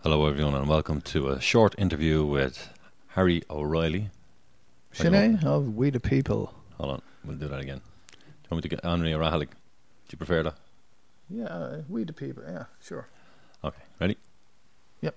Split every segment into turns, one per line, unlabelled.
Hello everyone and welcome to a short interview with Harry O'Reilly.
Sinead of We the People.
Hold on, we'll do that again. Do you want me to get Henry O'Reilly? Do you prefer that?
Yeah, We the People, yeah, sure.
Okay, ready?
Yep.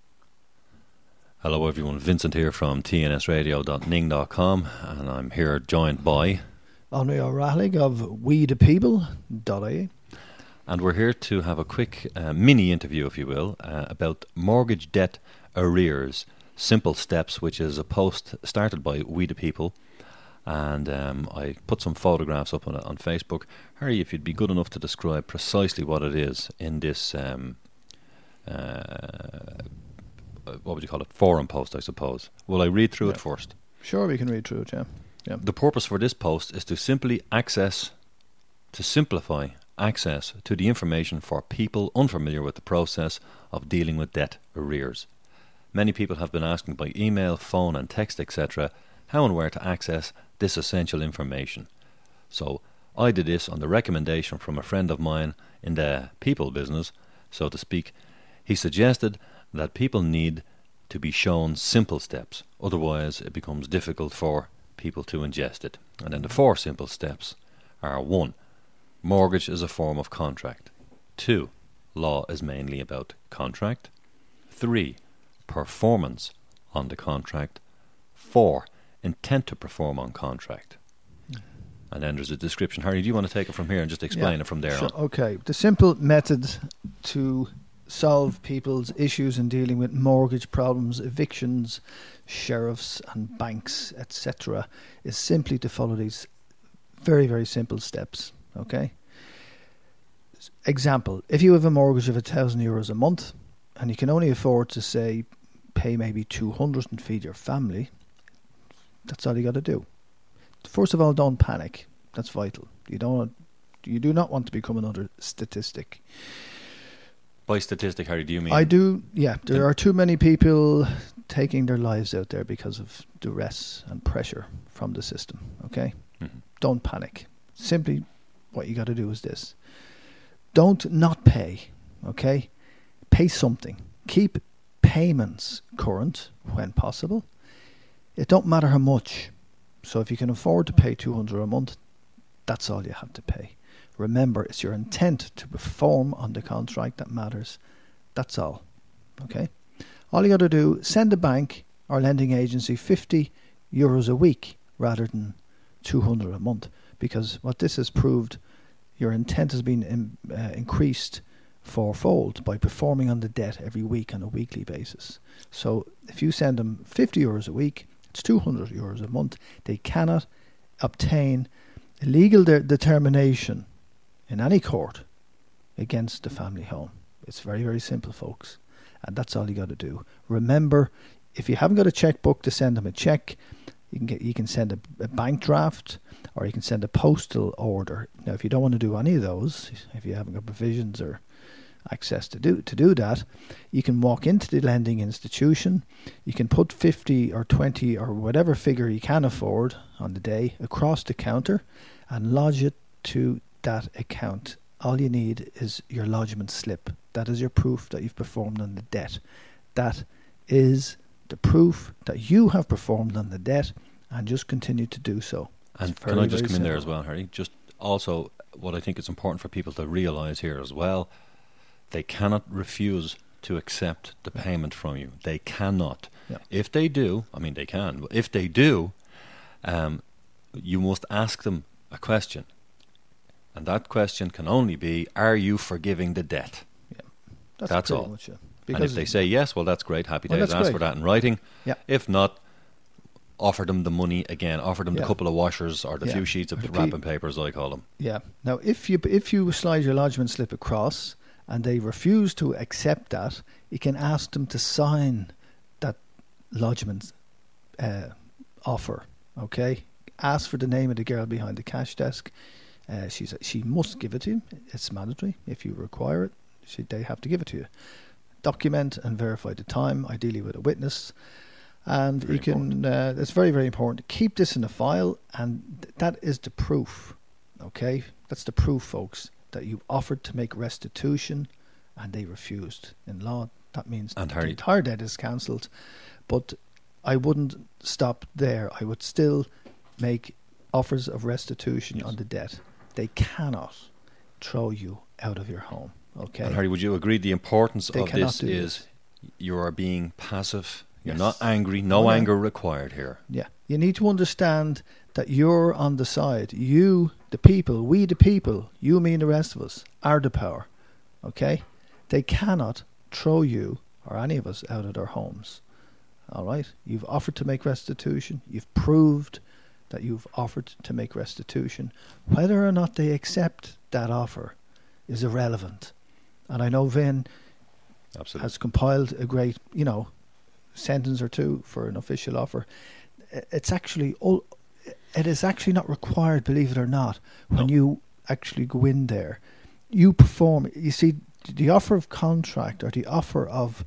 Hello everyone, Vincent here from tnsradio.ning.com and I'm here joined by
Henry O'Reilly of We the People.ie.
and we're here to have a quick mini interview, if you will, about mortgage debt arrears, simple steps, which is a post started by We the People. And I put some photographs up on it on Facebook. Harry, if you'd be good enough to describe precisely what it is in this, what would you call it, forum post, I suppose. Will I read through it first?
Sure, we can read through it, yeah.
The purpose for this post is to simplify access to the information for people unfamiliar with the process of dealing with debt arrears. Many people have been asking by email, phone and text, etc., how and where to access this essential information. So I did this on the recommendation from a friend of mine in the people business, so to speak. He suggested that people need to be shown simple steps, otherwise it becomes difficult for people to ingest it. And then the 4 simple steps are: 1. Mortgage is a form of contract. 2. Law is mainly about contract. 3. Performance on the contract. 4. Intent to perform on contract. And then there's a description. Harry, do you want to take it from here and just explain it from there on?
Okay. The simple method to solve people's issues in dealing with mortgage problems, evictions, sheriffs and banks, etc., is simply to follow these very, very simple steps. Okay? Example, if you have a mortgage of €1,000 a month and you can only afford to, say, pay maybe 200 and feed your family, that's all you got to do. First of all, don't panic. That's vital. You do not want to become another statistic.
By statistic, Harry, do you mean?
I do, yeah. There are too many people taking their lives out there because of duress and pressure from the system, okay?
Mm-hmm.
Don't panic. Simply what you got to do is this. Don't not pay, okay? Pay something. Keep payments current when possible. It don't matter how much. So if you can afford to pay 200 a month, that's all you have to pay. Remember, it's your intent to perform on the contract that matters. That's all. Okay? All you got to do, send a bank or lending agency €50 a week rather than 200 a month. Because what this has proved, your intent has been increased fourfold by performing on the debt every week on a weekly basis. So if you send them €50 a week, it's €200 a month. They cannot obtain a legal determination in any court against the family home. It's very, very simple, folks. And that's all you got to do. Remember, if you haven't got a checkbook to send them a check, you can send a bank draft or you can send a postal order. Now, if you don't want to do any of those, if you haven't got provisions or access to do that, you can walk into the lending institution. You can put 50 or 20 or whatever figure you can afford on the day across the counter and lodge it to that account. All you need is your lodgement slip. That is your proof that you've performed on the debt. That is the proof that you have performed on the debt, and just continue to do so.
And can I just come in there as well, Harry? Just also, what I think is important for people to realise here as well, they cannot refuse to accept the payment from you. They cannot.
Yeah.
If they do, I mean they can, but if they do, you must ask them a question. And that question can only be, are you forgiving the debt?
Yeah.
That's all.
Much, yeah.
And if they say yes, well, that's great. Happy days.
That's
Ask
great.
for that in writing.
Yeah.
If not, offer them the money again. Offer them the couple of washers or the few sheets of wrapping paper, as I call them.
Yeah. Now, if you slide your lodgement slip across and they refuse to accept that, you can ask them to sign that lodgement offer. Okay. Ask for the name of the girl behind the cash desk. She must give it to you. It's mandatory. If you require it, they have to give it to you. Document and verify the time, ideally with a witness. And
Very
you can, it's very, very important. Keep this in a file, and that is the proof. Okay? That's the proof, folks, that you offered to make restitution and they refused. In law, that means
And
the
Harry,
entire debt is cancelled. But I wouldn't stop there. I would still make offers of restitution on the debt. They cannot throw you out of your home. Okay.
and Harry, would you agree the importance
They
of
cannot
this
do
is
this.
you are being passive. You're
Yes.
not angry. No
Oh, yeah.
anger required here.
Yeah. You need to understand that you're on the side. You, the people, we the people, you, me and the rest of us, are the power. Okay? They cannot throw you or any of us out of their homes. All right? You've offered to make restitution. You've proved that you've offered to make restitution. Whether or not they accept that offer is irrelevant. And I know Vin
Absolutely.
has compiled a great, sentence or two for an official offer. It is actually not required, believe it or not, when
No.
you actually go in there. You perform. You see, the offer of contract or the offer of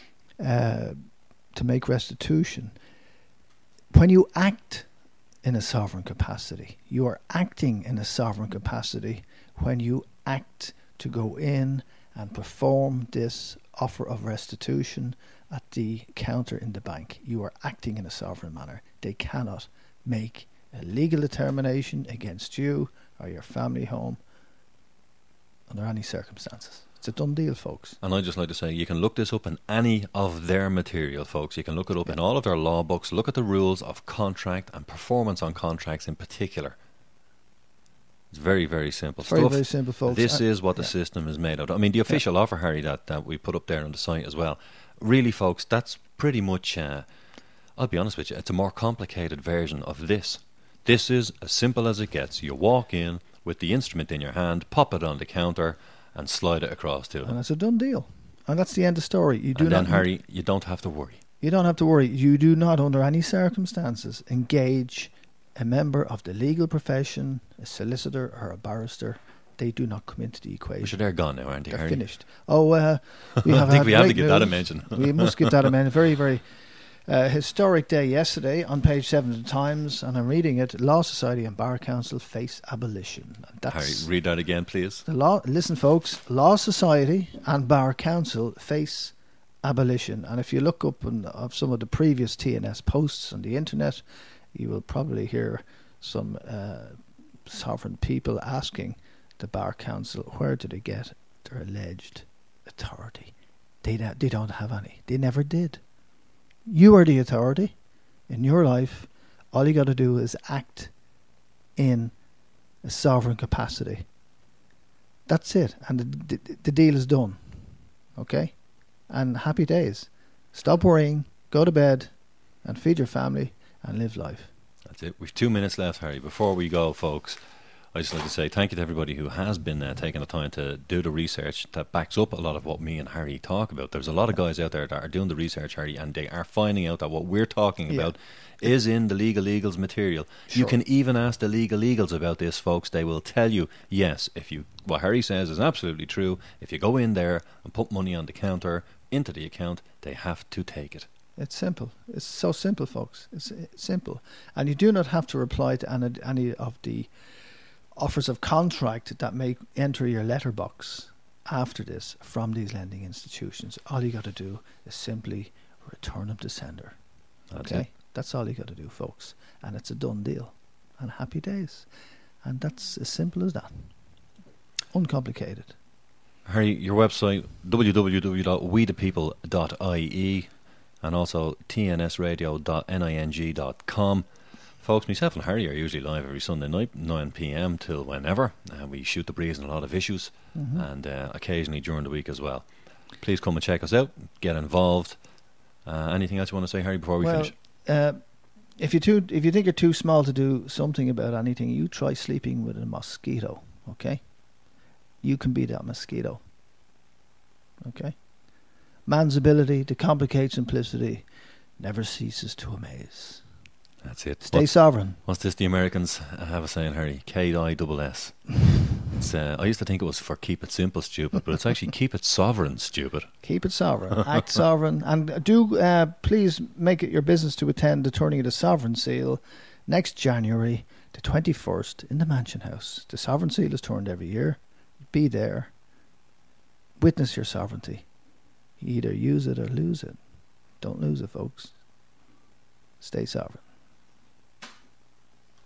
to make restitution, when you act in a sovereign capacity, you are acting in a sovereign capacity when you act to go in and perform this offer of restitution at the counter in the bank. You are acting in a sovereign manner. They cannot make a legal determination against you or your family home under any circumstances. It's a done deal, folks.
And I'd just like to say, you can look this up in any of their material, folks. You can look it up in all of their law books. Look at the rules of contract and performance on contracts in particular. It's very, very simple
Very,
stuff.
very simple, folks.
This is what the
yeah.
system is made out of. I mean, the official offer, Harry, that we put up there on the site as well. Really, folks, that's pretty much, I'll be honest with you, it's a more complicated version of this. This is as simple as it gets. You walk in with the instrument in your hand, pop it on the counter, and slide it across to them.
And it's a done deal. And that's the end of the story. You do
And then,
not,
Harry, you don't have to worry.
You don't have to worry. You do not, under any circumstances, engage a member of the legal profession, a solicitor or a barrister. They do not come into the equation.
Which they're gone now, aren't they,
They're
Harry?
finished. Oh, we have
I think
had
we have to
great
give that a
news.
mention.
We must give that a mention. Very, very historic day yesterday on page 7 of the Times, and I'm reading it. Law Society and Bar Council face abolition. And
Harry,
that's
read that again, please.
the law. Listen, folks. Law Society and Bar Council face abolition. And if you look up of some of the previous TNS posts on the internet, you will probably hear some sovereign people asking the Bar Council, where do they get their alleged authority? They don't have any. They never did. You are the authority in your life. All you got to do is act in a sovereign capacity. That's it. And the deal is done. Okay? And happy days. Stop worrying, go to bed, and feed your family, and live life.
That's it. We've 2 minutes left, Harry. Before we go, folks, I'd just like to say thank you to everybody who has been taking the time to do the research that backs up a lot of what me and Harry talk about. There's a lot of guys out there that are doing the research, Harry, and they are finding out that what we're talking about is in the Legal Eagles material.
Sure.
You can even ask the Legal Eagles about this, folks. They will tell you, yes, what Harry says is absolutely true. If you go in there and put money on the counter into the account, they have to take it.
It's simple. It's so simple, folks. It's simple. And you do not have to reply to any of the offers of contract that may enter your letterbox after this from these lending institutions. All you got to do is simply return them to sender.
That's
Okay?
it.
That's all you got to do, folks. And it's a done deal. And happy days. And that's as simple as that. Uncomplicated.
Harry, your website, www.wethepeople.ie, and also tnsradio.ning.com. Folks, myself and Harry are usually live every Sunday night, 9 p.m. till whenever. We shoot the breeze on a lot of issues, and occasionally during the week as well. Please come and check us out, get involved. Anything else you want to say, Harry, before we finish?
If you think you're too small to do something about anything, you try sleeping with a mosquito, okay? You can be that mosquito. Okay? Man's ability to complicate simplicity never ceases to amaze.
That's it.
Stay sovereign.
What's this the Americans have a saying, Harry? K-I-S-S. It's, I used to think it was for keep it simple, stupid, but it's actually keep it sovereign, stupid.
Keep it sovereign. Act sovereign. And do please make it your business to attend the turning of the Sovereign Seal next January the 21st in the Mansion House. The Sovereign Seal is turned every year. Be there. Witness your sovereignty. You either use it or lose it. Don't lose it, folks. Stay sovereign.